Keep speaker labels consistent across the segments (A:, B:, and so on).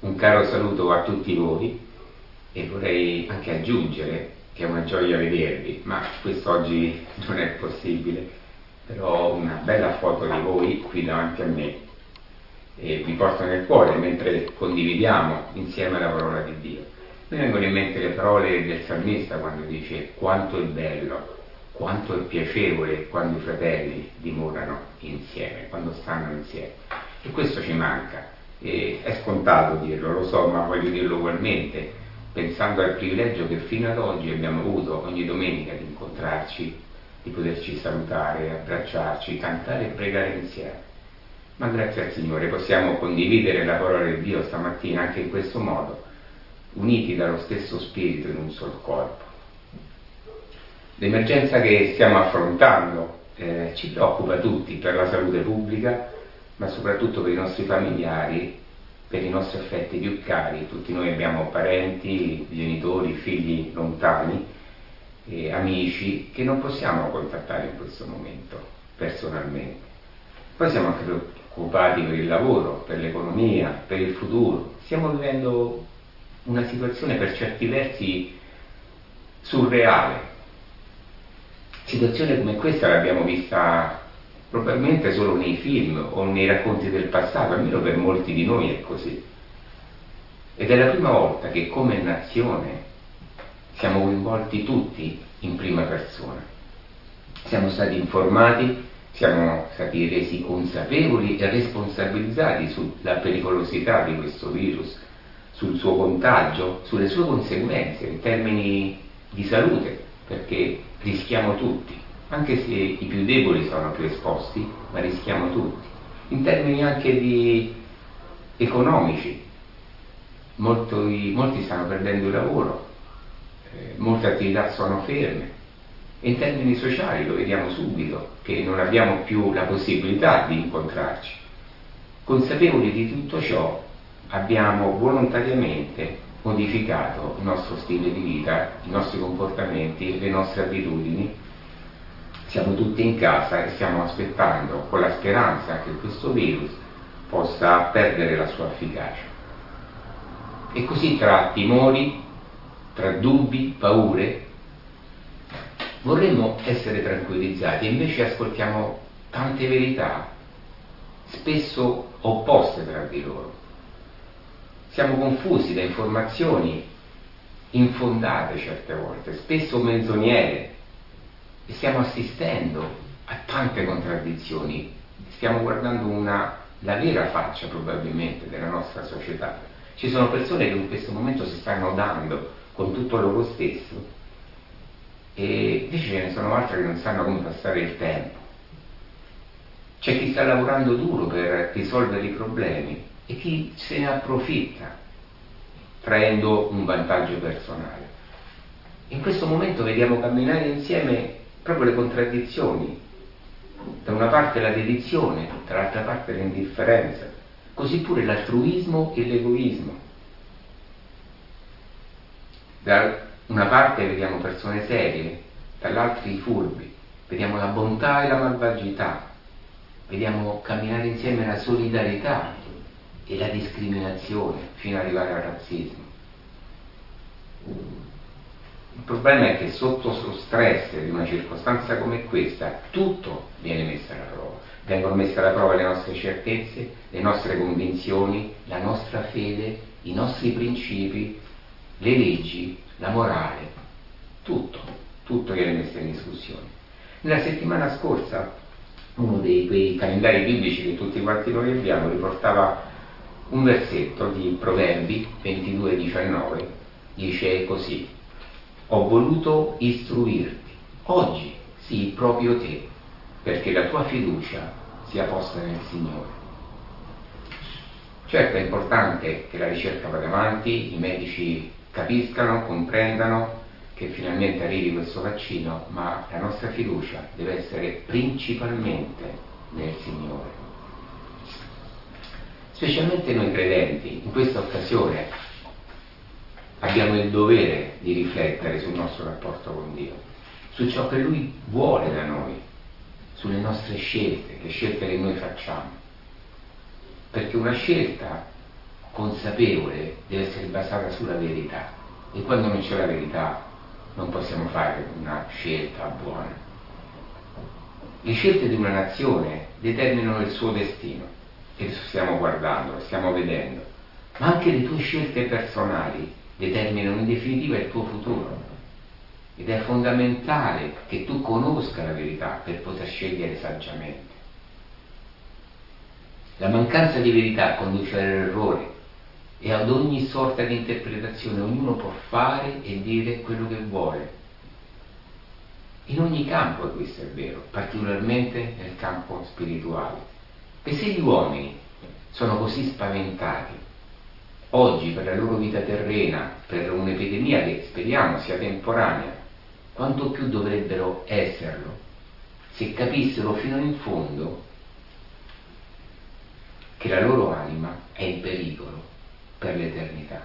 A: Un caro saluto a tutti voi e vorrei anche aggiungere che è una gioia vedervi, ma quest'oggi non è possibile, però ho una bella foto di voi qui davanti a me e vi porto nel cuore mentre condividiamo insieme la parola di Dio. Mi vengono in mente le parole del salmista quando dice: quanto è bello, quanto è piacevole quando i fratelli dimorano insieme, quando stanno insieme. E questo ci manca. E è scontato dirlo, lo so, ma voglio dirlo ugualmente, pensando al privilegio che fino ad oggi abbiamo avuto ogni domenica di incontrarci, di poterci salutare, abbracciarci, cantare e pregare insieme. Ma grazie al Signore possiamo condividere la parola di Dio stamattina anche in questo modo, uniti dallo stesso Spirito in un solo corpo. L'emergenza che stiamo affrontando ci preoccupa tutti per la salute pubblica, ma soprattutto per i nostri familiari, per i nostri affetti più cari. Tutti noi abbiamo parenti, genitori, figli lontani, amici che non possiamo contattare in questo momento personalmente. Poi siamo anche preoccupati per il lavoro, per l'economia, per il futuro. Stiamo vivendo una situazione per certi versi surreale. Situazione come questa l'abbiamo vista probabilmente solo nei film o nei racconti del passato, almeno per molti di noi è così. Ed è la prima volta che come nazione siamo coinvolti tutti in prima persona. Siamo stati informati, siamo stati resi consapevoli e responsabilizzati sulla pericolosità di questo virus, sul suo contagio, sulle sue conseguenze in termini di salute, perché rischiamo tutti. Anche se i più deboli sono più esposti, ma rischiamo tutti. In termini anche economici, molti stanno perdendo il lavoro, molte attività sono ferme. E in termini sociali lo vediamo subito, che non abbiamo più la possibilità di incontrarci. Consapevoli di tutto ciò, abbiamo volontariamente modificato il nostro stile di vita, i nostri comportamenti, le nostre abitudini. Siamo tutti in casa e stiamo aspettando con la speranza che questo virus possa perdere la sua efficacia. E così tra timori, tra dubbi, paure, vorremmo essere tranquillizzati e invece ascoltiamo tante verità, spesso opposte tra di loro. Siamo confusi da informazioni infondate certe volte, spesso menzognere. E stiamo assistendo a tante contraddizioni, stiamo guardando la vera faccia probabilmente della nostra società. Ci sono persone che in questo momento si stanno dando con tutto loro stesso e invece ce ne sono altre che non sanno come passare il tempo. C'è chi sta lavorando duro per risolvere i problemi e chi se ne approfitta traendo un vantaggio personale. In questo momento vediamo camminare insieme proprio le contraddizioni, da una parte la dedizione, dall'altra parte l'indifferenza, così pure l'altruismo e l'egoismo. Da una parte vediamo persone serie, dall'altra i furbi, vediamo la bontà e la malvagità, vediamo camminare insieme la solidarietà e la discriminazione fino ad arrivare al razzismo. Il problema è che sotto lo stress di una circostanza come questa tutto viene messo alla prova. Vengono messe alla prova le nostre certezze, le nostre convinzioni, la nostra fede, i nostri principi, le leggi, la morale, tutto viene messo in discussione. Nella settimana scorsa uno dei quei calendari biblici che tutti quanti noi abbiamo riportava un versetto di Proverbi 22:19, dice così: ho voluto istruirti, oggi sì, proprio te, perché la tua fiducia sia posta nel Signore. Certo è importante che la ricerca vada avanti, i medici capiscano, comprendano che finalmente arrivi questo vaccino, ma la nostra fiducia deve essere principalmente nel Signore. Specialmente noi credenti, in questa occasione abbiamo il dovere di riflettere sul nostro rapporto con Dio, su ciò che Lui vuole da noi, sulle nostre scelte, le scelte che noi facciamo. Perché una scelta consapevole deve essere basata sulla verità, e quando non c'è la verità non possiamo fare una scelta buona. Le scelte di una nazione determinano il suo destino, e lo stiamo guardando, lo stiamo vedendo, ma anche le tue scelte personali determinano in definitiva il tuo futuro, ed è fondamentale che tu conosca la verità per poter scegliere saggiamente. La mancanza di verità conduce all'errore e ad ogni sorta di interpretazione. Ognuno può fare e dire quello che vuole. In ogni campo questo è vero, particolarmente nel campo spirituale. E se gli uomini sono così spaventati oggi per la loro vita terrena, per un'epidemia che speriamo sia temporanea, quanto più dovrebbero esserlo se capissero fino in fondo che la loro anima è in pericolo per l'eternità.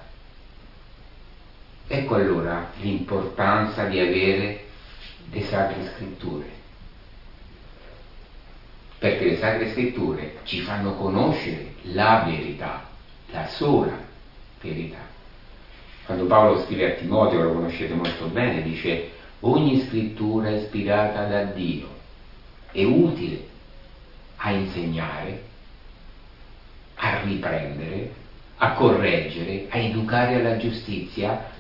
A: Ecco allora l'importanza di avere le Sacre Scritture, perché le Sacre Scritture ci fanno conoscere la verità, la sola verità. Quando Paolo scrive a Timoteo, lo conoscete molto bene, dice: ogni scrittura è ispirata da Dio, è utile a insegnare, a riprendere, a correggere, a educare alla giustizia,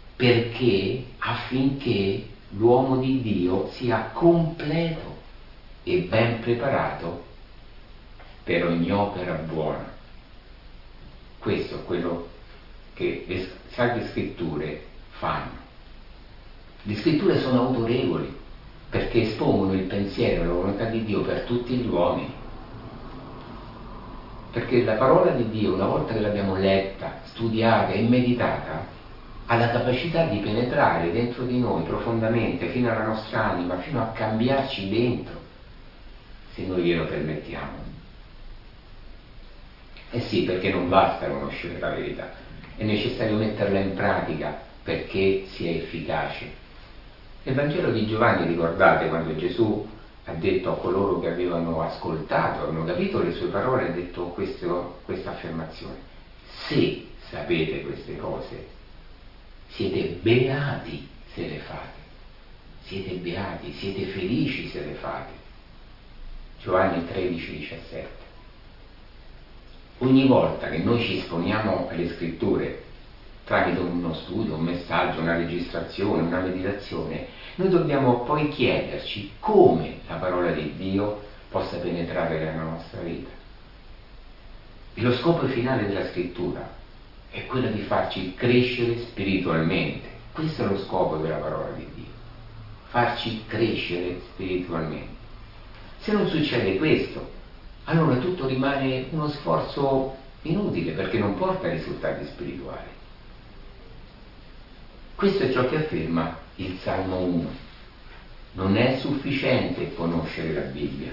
A: affinché l'uomo di Dio sia completo e ben preparato per ogni opera buona. Questo è quello che le Sacre Scritture fanno. Le Scritture sono autorevoli perché espongono il pensiero e la volontà di Dio per tutti gli uomini. Perché la parola di Dio, una volta che l'abbiamo letta, studiata e meditata, ha la capacità di penetrare dentro di noi profondamente, fino alla nostra anima, fino a cambiarci dentro, se noi glielo permettiamo. Eh sì, perché non basta conoscere la verità, è necessario metterla in pratica perché sia efficace. Nel Vangelo di Giovanni, ricordate quando Gesù ha detto a coloro che avevano ascoltato, avevano capito le sue parole, ha detto questa affermazione: se sapete queste cose, siete beati se le fate, siete beati, siete felici se le fate. Giovanni 13,17. Ogni volta che noi ci esponiamo alle Scritture tramite uno studio, un messaggio, una registrazione, una meditazione, noi dobbiamo poi chiederci come la parola di Dio possa penetrare nella nostra vita. E lo scopo finale della Scrittura è quello di farci crescere spiritualmente. Questo è lo scopo della parola di Dio, farci crescere spiritualmente. Se non succede questo, allora tutto rimane uno sforzo inutile, perché non porta a risultati spirituali. Questo è ciò che afferma il Salmo 1. Non è sufficiente conoscere la Bibbia,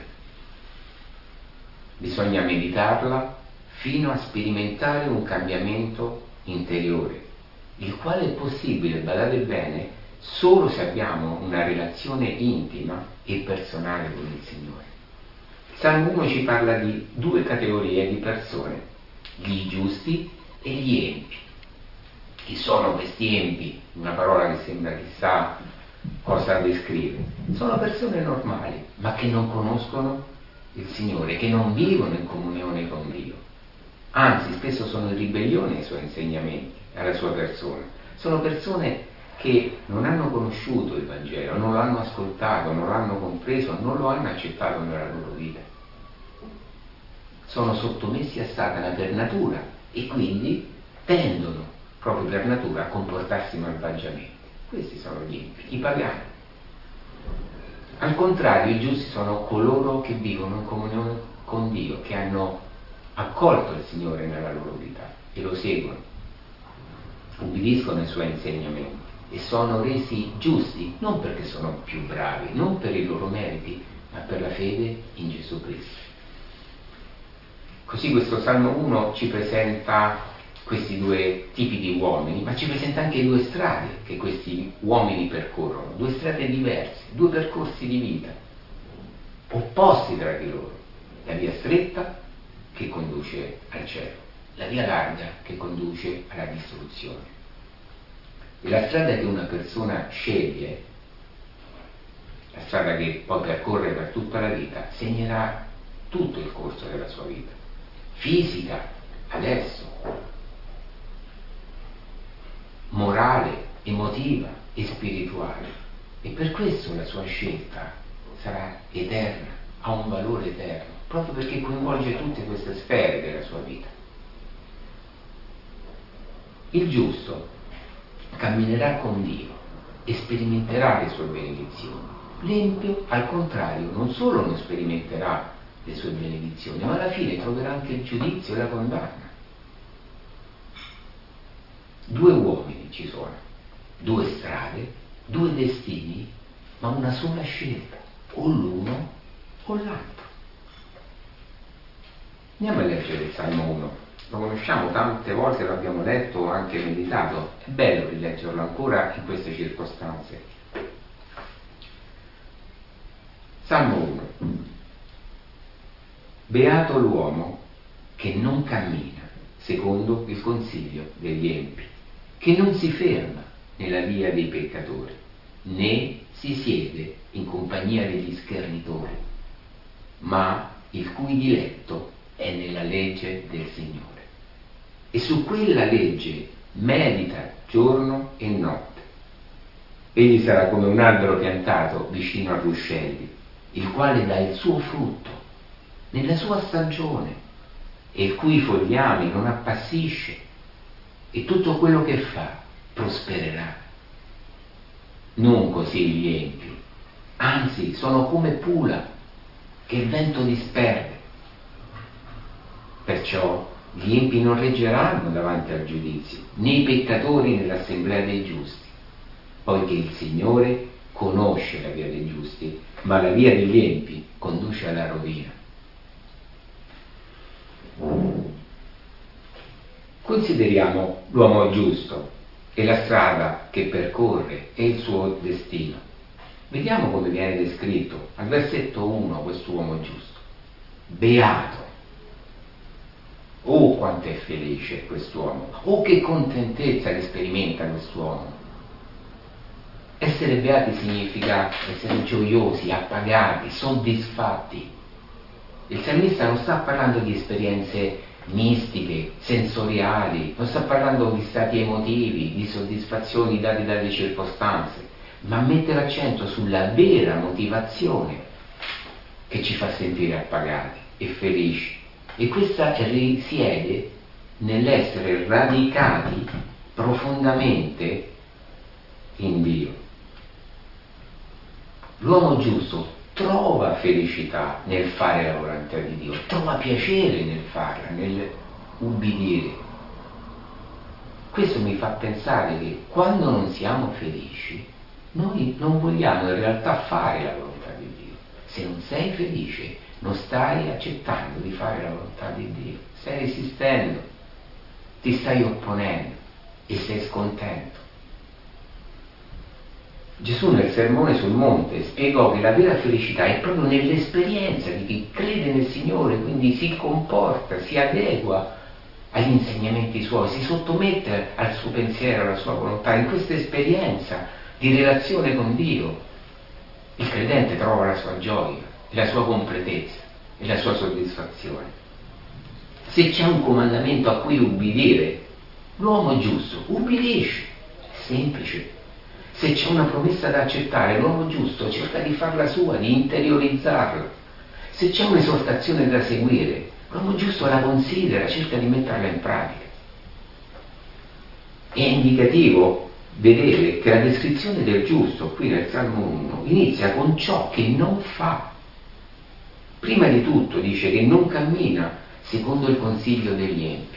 A: bisogna meditarla fino a sperimentare un cambiamento interiore, il quale è possibile, badate bene, solo se abbiamo una relazione intima e personale con il Signore. Il Salmo 1 ci parla di due categorie di persone: gli giusti e gli empi. Chi sono questi empi? Una parola che sembra chissà cosa descrive. Sono persone normali, ma che non conoscono il Signore, che non vivono in comunione con Dio. Anzi, spesso sono in ribellione ai suoi insegnamenti, alla sua persona. Sono persone che non hanno conosciuto il Vangelo, non lo hanno ascoltato, non l'hanno compreso, non lo hanno accettato nella loro vita. Sono sottomessi a Satana per natura e quindi tendono proprio per natura a comportarsi malvagiamente. Questi sono gli empi, i pagani. Al contrario, i giusti sono coloro che vivono in comunione con Dio, che hanno accolto il Signore nella loro vita e lo seguono, ubbidiscono ai suoi insegnamenti e sono resi giusti non perché sono più bravi, non per i loro meriti, ma per la fede in Gesù Cristo. Così questo Salmo 1 ci presenta questi due tipi di uomini, ma ci presenta anche due strade che questi uomini percorrono, due strade diverse, due percorsi di vita, opposti tra di loro. La via stretta che conduce al cielo la via larga che conduce alla distruzione. E la strada che una persona sceglie, la strada che poi percorre per tutta la vita, segnerà tutto il corso della sua vita, fisica, adesso, morale, emotiva e spirituale. E per questo la sua scelta sarà eterna, ha un valore eterno, proprio perché coinvolge tutte queste sfere della sua vita. Il giusto camminerà con Dio e sperimenterà le sue benedizioni. L'empio, al contrario, non solo non sperimenterà le sue benedizioni, ma alla fine troverà anche il giudizio e la condanna. Due uomini ci sono, due strade, due destini, ma una sola scelta, o l'uno o l'altro. Andiamo a leggere il Salmo 1. Lo conosciamo tante volte, lo abbiamo letto, anche meditato. È bello rileggerlo ancora in queste circostanze. Salmo 1. Beato l'uomo che non cammina secondo il consiglio degli empi, che non si ferma nella via dei peccatori, né si siede in compagnia degli schernitori, ma il cui diletto è nella legge del Signore. E su quella legge medita giorno e notte. Egli sarà come un albero piantato vicino a ruscelli, il quale dà il suo frutto nella sua stagione, e il cui fogliame non appassisce, e tutto quello che fa prospererà. Non così gli empi, anzi sono come pula che il vento disperde. Perciò gli empi non reggeranno davanti al giudizio, né i peccatori nell'assemblea dei giusti, poiché il Signore conosce la via dei giusti, ma la via degli empi conduce alla rovina. Consideriamo l'uomo giusto e la strada che percorre e il suo destino. Vediamo come viene descritto al versetto 1 quest'uomo giusto. Beato. Oh, quanto è felice quest'uomo! Oh, che contentezza che sperimenta quest'uomo! Essere beati significa essere gioiosi, appagati, soddisfatti. Il salmista non sta parlando di esperienze mistiche, sensoriali, non sta parlando di stati emotivi, di soddisfazioni date dalle circostanze, ma mette l'accento sulla vera motivazione che ci fa sentire appagati e felici. E questa risiede nell'essere radicati profondamente in Dio. L'uomo giusto trova felicità nel fare la volontà di Dio, trova piacere nel farla, nel ubbidire. Questo mi fa pensare che quando non siamo felici, noi non vogliamo in realtà fare la volontà di Dio. Se non sei felice, non stai accettando di fare la volontà di Dio, stai resistendo, ti stai opponendo e sei scontento. Gesù nel Sermone sul Monte spiegò che la vera felicità è proprio nell'esperienza di chi crede nel Signore, quindi si comporta, si adegua agli insegnamenti suoi, si sottomette al suo pensiero, alla sua volontà. In questa esperienza di relazione con Dio il credente trova la sua gioia, la sua completezza e la sua soddisfazione. Se c'è un comandamento a cui ubbidire, l'uomo giusto ubbidisce, è semplice. Se c'è una promessa da accettare, l'uomo giusto cerca di farla sua, di interiorizzarla. Se c'è un'esortazione da seguire, l'uomo giusto la considera, cerca di metterla in pratica. È indicativo vedere che la descrizione del giusto qui nel Salmo 1 inizia con ciò che non fa. Prima di tutto dice che non cammina secondo il consiglio degli empi.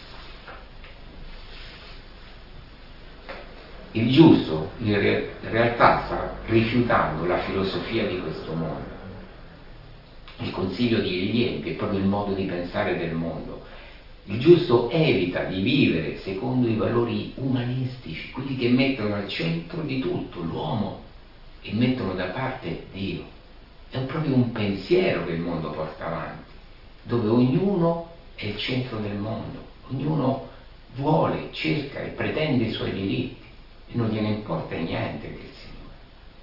A: Il giusto in realtà sta rifiutando la filosofia di questo mondo. Il consiglio degli empi è proprio il modo di pensare del mondo. Il giusto evita di vivere secondo i valori umanistici, quelli che mettono al centro di tutto l'uomo e mettono da parte Dio. È proprio un pensiero che il mondo porta avanti, dove ognuno è il centro del mondo. ognuno vuole, cerca e pretende i suoi diritti e non gliene importa niente del Signore.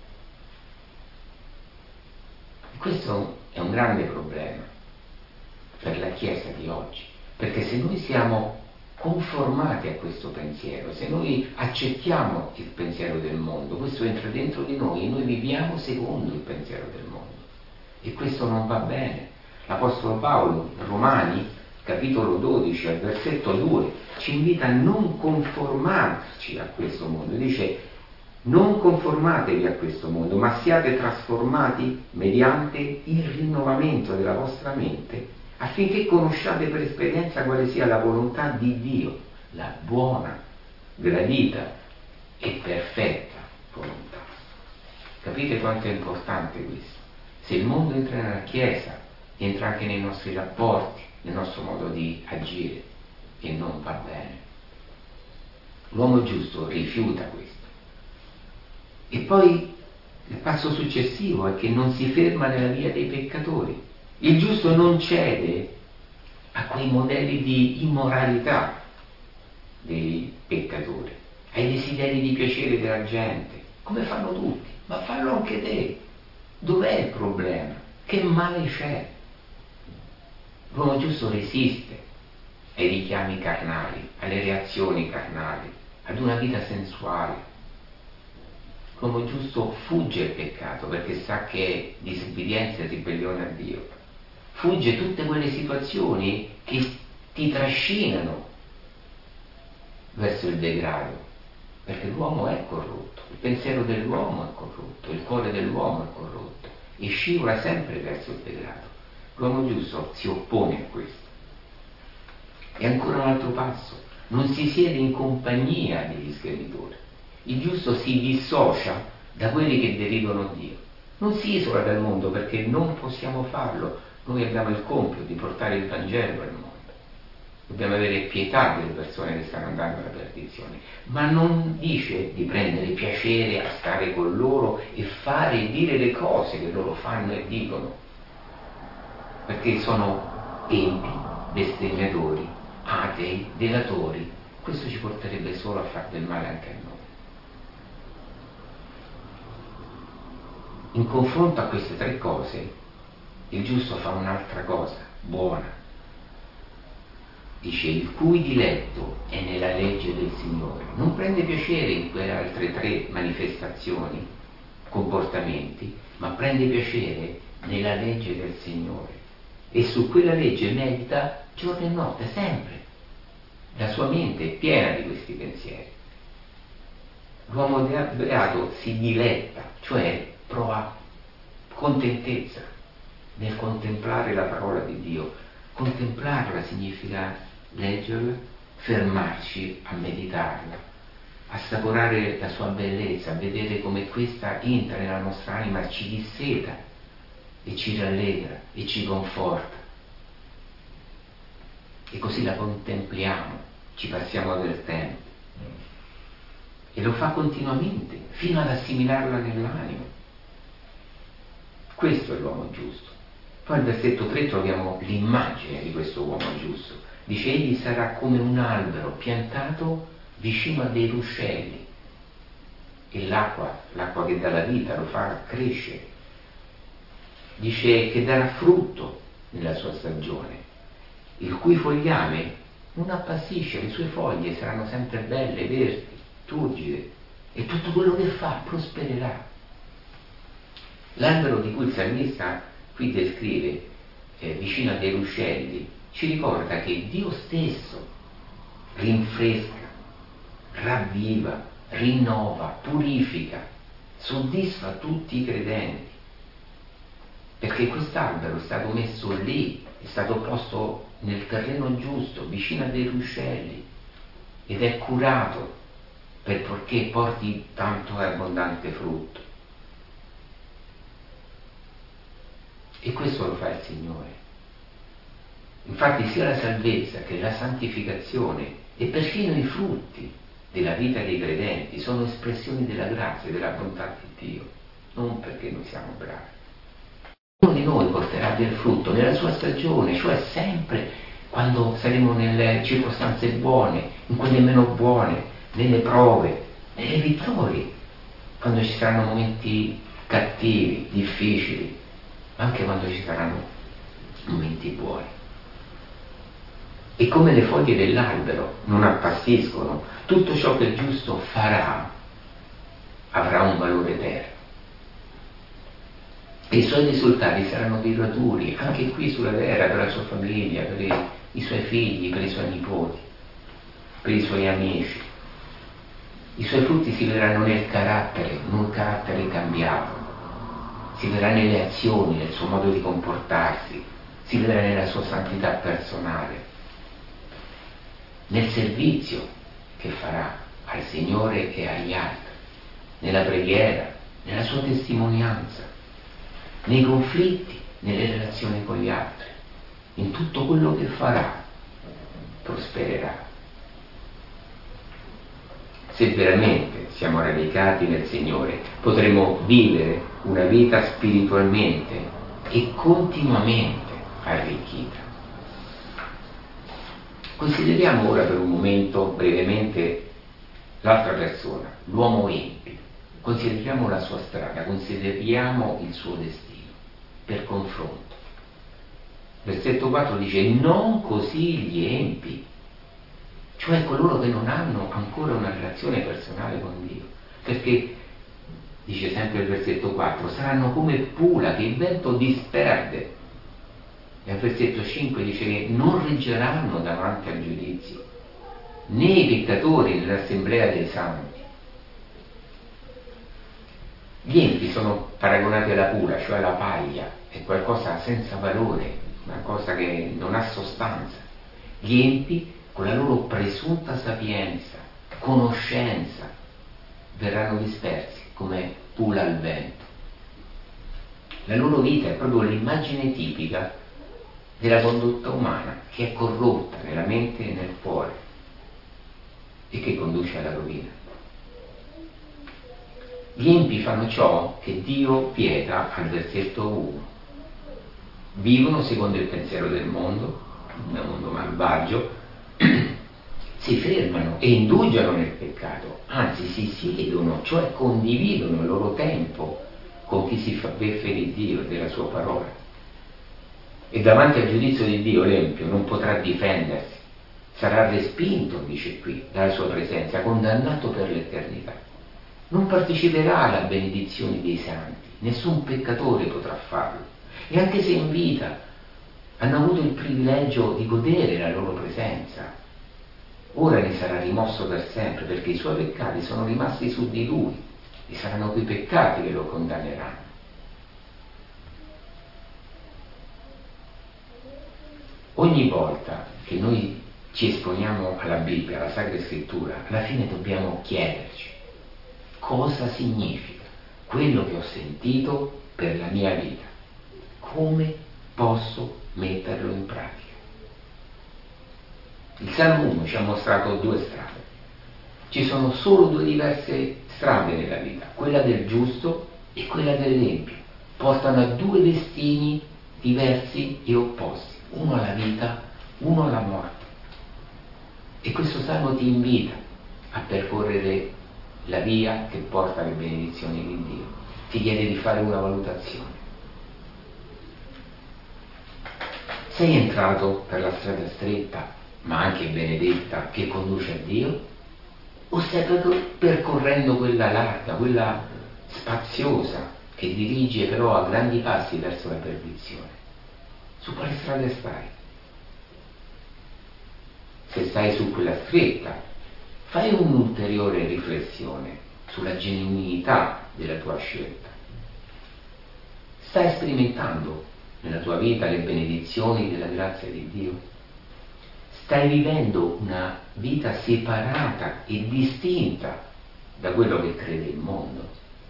A: E questo è un grande problema per la Chiesa di oggi, perché se noi siamo conformati a questo pensiero, se noi accettiamo il pensiero del mondo, questo entra dentro di noi e noi viviamo secondo il pensiero del mondo, e questo non va bene. L'Apostolo Paolo, Romani, capitolo 12, al versetto 2, ci invita a non conformarci a questo mondo. Dice: non conformatevi a questo mondo, ma siate trasformati mediante il rinnovamento della vostra mente, affinché conosciate per esperienza quale sia la volontà di Dio, la buona, gradita e perfetta volontà. Capite quanto è importante questo? Se il mondo entra nella Chiesa, entra anche nei nostri rapporti, nel nostro modo di agire, e non va bene. L'uomo giusto rifiuta questo. E poi il passo successivo è che non si ferma nella via dei peccatori. Il giusto non cede a quei modelli di immoralità dei peccatori, ai desideri di piacere della gente, come fanno tutti. Ma fallo anche te. Dov'è il problema? Che male c'è? L'uomo giusto resiste ai richiami carnali, alle reazioni carnali, ad una vita sensuale. L'uomo giusto fugge il peccato perché sa che è disobbedienza e ribellione a Dio. Fugge tutte quelle situazioni che ti trascinano verso il degrado, perché l'uomo è corrotto, il pensiero dell'uomo è corrotto, il cuore dell'uomo è corrotto e scivola sempre verso il degrado. L'uomo giusto si oppone a questo. E ancora un altro passo: non si siede in compagnia degli schernitori. Il giusto si dissocia da quelli che deridono Dio, non si isola dal mondo, perché non possiamo farlo. Noi abbiamo il compito di portare il Vangelo al mondo, dobbiamo avere pietà delle persone che stanno andando alla perdizione, ma non dice di prendere piacere a stare con loro e fare e dire le cose che loro fanno e dicono, perché sono empi, bestemmiatori, atei, delatori. Questo ci porterebbe solo a far del male anche a noi. In confronto a queste tre cose, il giusto fa un'altra cosa buona. Dice: il cui diletto è nella legge del Signore. Non prende piacere in quelle altre tre manifestazioni, comportamenti, ma prende piacere nella legge del Signore. E su quella legge medita giorno e notte, sempre. La sua mente è piena di questi pensieri. L'uomo beato si diletta, cioè prova contentezza nel contemplare la parola di Dio. Contemplarla significa leggerla, fermarci a meditarla, assaporare la sua bellezza, vedere come questa entra nella nostra anima, ci disseta e ci rallegra e ci conforta. E così la contempliamo, ci passiamo del tempo. E lo fa continuamente, fino ad assimilarla nell'animo. Questo è l'uomo giusto. Poi al versetto 3 troviamo l'immagine di questo uomo giusto. Dice: egli sarà come un albero piantato vicino a dei ruscelli, e l'acqua che dà la vita lo fa crescere. Dice che darà frutto nella sua stagione, il cui fogliame non appassisce, le sue foglie saranno sempre belle, verdi, turgide, e tutto quello che fa prospererà. L'albero di cui il salmista qui descrive, vicino a dei ruscelli, ci ricorda che Dio stesso rinfresca, ravviva, rinnova, purifica, soddisfa tutti i credenti, perché quest'albero è stato messo lì, è stato posto nel terreno giusto, vicino a dei ruscelli, ed è curato perché porti tanto e abbondante frutto. E questo lo fa il Signore. Infatti sia la salvezza che la santificazione e persino i frutti della vita dei credenti sono espressioni della grazia e della bontà di Dio, non perché noi siamo bravi. Ognuno di noi porterà del frutto nella sua stagione, cioè sempre quando saremo nelle circostanze buone, in quelle meno buone, nelle prove, nelle vittorie, quando ci saranno momenti cattivi, difficili, ma anche quando ci saranno momenti buoni. E come le foglie dell'albero non appassiscono, tutto ciò che il giusto farà avrà un valore eterno. E i suoi risultati saranno duraturi, anche qui sulla terra, per la sua famiglia, per i suoi figli, per i suoi nipoti, per i suoi amici. I suoi frutti si vedranno nel carattere, in un carattere cambiato, si vedrà nelle azioni, nel suo modo di comportarsi, si vedrà nella sua santità personale, nel servizio che farà al Signore e agli altri, nella preghiera, nella sua testimonianza, nei conflitti, nelle relazioni con gli altri, in tutto quello che farà, prospererà. Se veramente siamo radicati nel Signore, potremo vivere una vita spiritualmente e continuamente arricchita. Consideriamo ora per un momento brevemente l'altra persona, l'uomo empio. Consideriamo la sua strada, consideriamo il suo destino, per confronto. Versetto 4 dice: non così gli empi, cioè coloro che non hanno ancora una relazione personale con Dio, perché, dice sempre il versetto 4, saranno come pula che il vento disperde. E al versetto 5 dice che non reggeranno davanti al giudizio, né i peccatori nell'assemblea dei santi. Gli empi sono paragonati alla pula, cioè alla paglia, è qualcosa senza valore, una cosa che non ha sostanza. Gli empi, con la loro presunta sapienza, conoscenza, verranno dispersi come pula al vento. La loro vita è proprio l'immagine tipica della condotta umana che è corrotta nella mente e nel cuore e che conduce alla rovina. Gli empi fanno ciò che Dio vieta al versetto 1. Vivono secondo il pensiero del mondo, un mondo malvagio, si fermano e indugiano nel peccato, anzi si siedono, cioè condividono il loro tempo con chi si fa beffe di Dio e della sua parola. E davanti al giudizio di Dio l'empio non potrà difendersi, sarà respinto, dice qui, dalla sua presenza, condannato per l'eternità. Non parteciperà alla benedizione dei santi, nessun peccatore potrà farlo. E anche se in vita hanno avuto il privilegio di godere della loro presenza, ora ne sarà rimosso per sempre, perché i suoi peccati sono rimasti su di lui e saranno quei peccati che lo condanneranno. Ogni volta che noi ci esponiamo alla Bibbia, alla Sacra Scrittura, alla fine dobbiamo chiederci: cosa significa quello che ho sentito per la mia vita? Come posso metterlo in pratica? Il Salmo 1 ci ha mostrato due strade. Ci sono solo due diverse strade nella vita, quella del giusto e quella dell'empio. Portano a due destini diversi e opposti, uno alla vita, uno alla morte. E questo Salmo ti invita a percorrere la via che porta alle benedizioni di Dio. Ti chiede di fare una valutazione. Sei entrato per la strada stretta, ma anche benedetta, che conduce a Dio? O stai percorrendo quella larga, quella spaziosa, che dirige però a grandi passi verso la perdizione? Su quale strada stai? Se stai su quella stretta, fai un'ulteriore riflessione sulla genuinità della tua scelta. Stai sperimentando nella tua vita le benedizioni della grazia di Dio? Stai vivendo una vita separata e distinta da quello che crede il mondo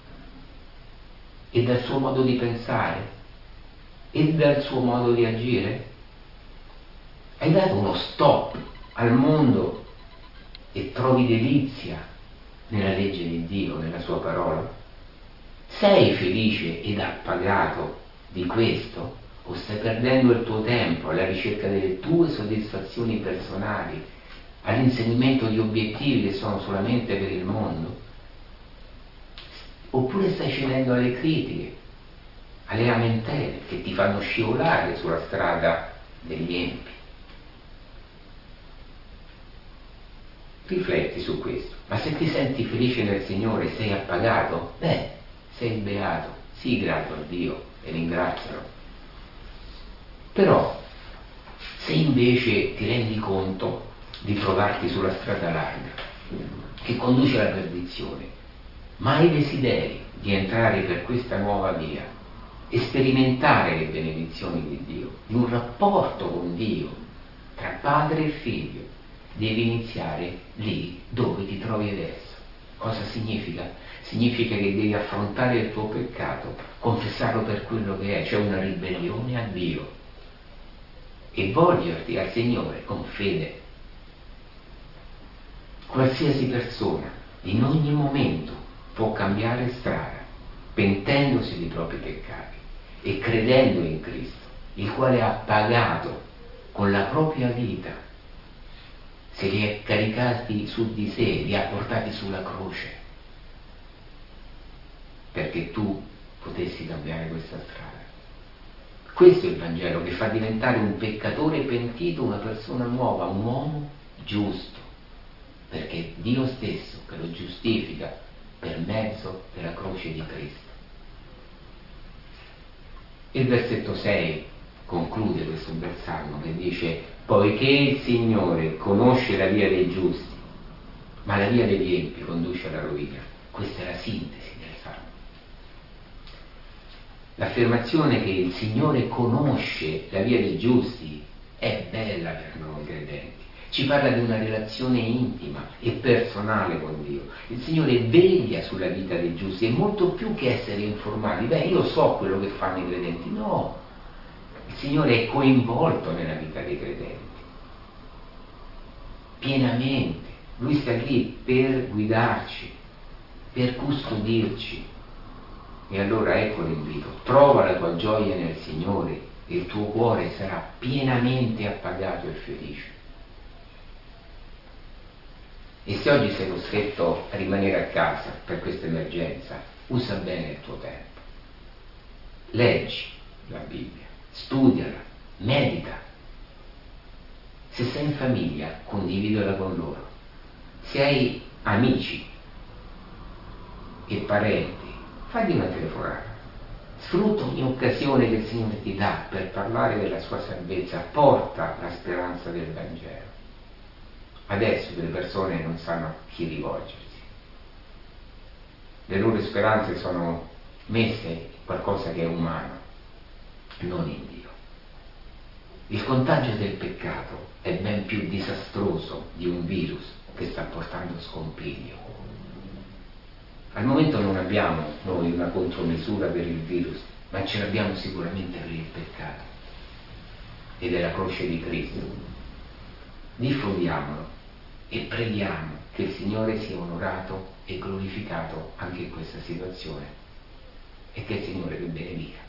A: e dal suo modo di pensare e dal suo modo di agire? Hai dato uno stop al mondo e trovi delizia nella legge di Dio, nella sua parola? Sei felice ed appagato di questo? o stai perdendo il tuo tempo alla ricerca delle tue soddisfazioni personali, all'inseguimento di obiettivi che sono solamente per il mondo, oppure stai cedendo alle critiche, alle lamentele che ti fanno scivolare sulla strada degli empi. Rifletti su questo. Ma se ti senti felice nel Signore, sei appagato, sei beato, sii grato a Dio e ringrazialo. Però se invece ti rendi conto di trovarti sulla strada larga che conduce alla perdizione, ma hai desideri di entrare per questa nuova via e sperimentare le benedizioni di Dio, di un rapporto con Dio tra padre e figlio, devi iniziare lì dove ti trovi adesso. Cosa significa? Significa che devi affrontare il tuo peccato, confessarlo per quello che è, cioè una ribellione a Dio, e volgerti al Signore con fede. Qualsiasi persona, in ogni momento, può cambiare strada, pentendosi dei propri peccati e credendo in Cristo, il quale ha pagato con la propria vita, se li ha caricati su di sé, li ha portati sulla croce, perché tu potessi cambiare questa strada. Questo è il Vangelo che fa diventare un peccatore pentito una persona nuova, un uomo giusto, perché è Dio stesso che lo giustifica per mezzo della croce di Cristo. Il versetto 6 conclude questo bel salmo che dice: poiché il Signore conosce la via dei giusti, ma la via degli empi conduce alla rovina. Questa è la sintesi del salmo. L'affermazione che il Signore conosce la via dei giusti è bella per noi credenti. Ci parla di una relazione intima e personale con Dio. Il Signore veglia sulla vita dei giusti, è molto più che essere informati. Io so quello che fanno i credenti. No, il Signore è coinvolto nella vita dei credenti pienamente. Lui sta lì per guidarci, per custodirci. E allora ecco l'invito: trova la tua gioia nel Signore e il tuo cuore sarà pienamente appagato e felice. E se oggi sei costretto a rimanere a casa per questa emergenza, usa bene il tuo tempo. Leggi la Bibbia, studiala, medita. Se sei in famiglia, condividila con loro. Se hai amici e parenti, fagli una telefonata. Sfrutta ogni occasione che il Signore ti dà per parlare della sua salvezza. Porta la speranza del Vangelo. Adesso le persone non sanno a chi rivolgersi. Le loro speranze sono messe in qualcosa che è umano, non in Dio. Il contagio del peccato è ben più disastroso di un virus che sta portando scompiglio. Al momento non abbiamo noi una contromisura per il virus, ma ce l'abbiamo sicuramente per il peccato e della croce di Cristo. Diffondiamolo e preghiamo che il Signore sia onorato e glorificato anche in questa situazione e che il Signore vi benedica.